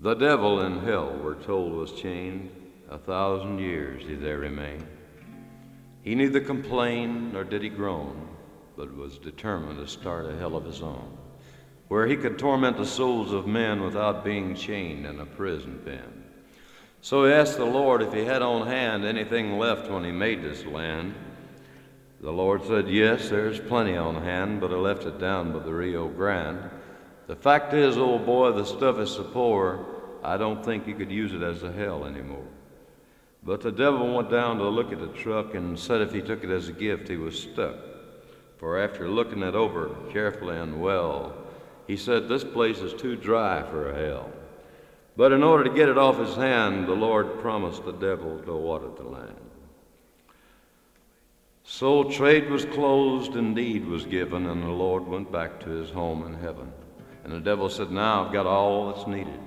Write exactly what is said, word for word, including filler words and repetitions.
The devil in hell, we're told, was chained. A thousand years he there remained. He neither complained nor did he groan, but was determined to start a hell of his own, where he could torment the souls of men without being chained in a prison pen. So he asked the Lord if he had on hand anything left when he made this land. The Lord said, yes, there's plenty on hand, but I left it down by the Rio Grande. The fact is, old boy, the stuff is so poor, I don't think you could use it as a hell anymore. But the devil went down to look at the truck and said if he took it as a gift, he was stuck. For after looking it over carefully and well, he said, this place is too dry for a hell. But in order to get it off his hand, the Lord promised the devil to water the land. So trade was closed and deed was given, and the Lord went back to his home in heaven. And the devil said, now I've got all that's needed.